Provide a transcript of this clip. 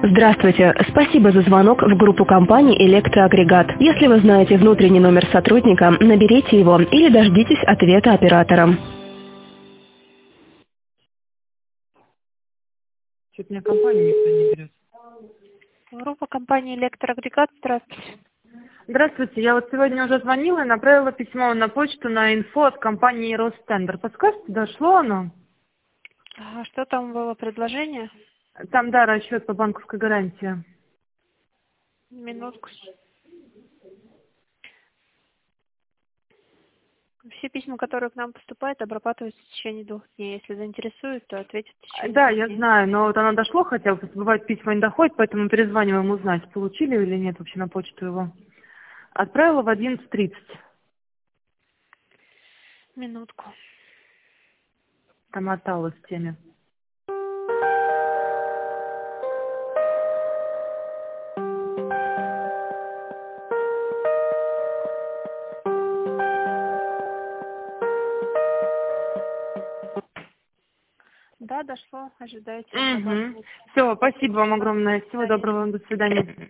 Здравствуйте. Спасибо за звонок в группу компании «Электроагрегат». Если вы знаете внутренний номер сотрудника, наберите его или дождитесь ответа оператора. Что-то меня компания никто не берет. Группа компании «Электроагрегат». Здравствуйте. Здравствуйте, я вот сегодня уже звонила и направила письмо на почту на инфо от компании «Ростендер». Подскажете, дошло оно? А что там было предложение? Там, да, расчет по банковской гарантии. Минутку. Все письма, которые к нам поступают, обрабатываются в течение 2 дней. Если заинтересует, то ответят в течение Да, 2 я дней. знаю, но вот оно дошло, хотя бы бывает письма не доходит, поэтому перезваниваем узнать, получили или нет вообще на почту его. Отправила в 11:30. Минутку. Там моталась в теме. Да, дошло. Ожидайте. Угу. Все, спасибо вам огромное. Всего доброго, до свидания.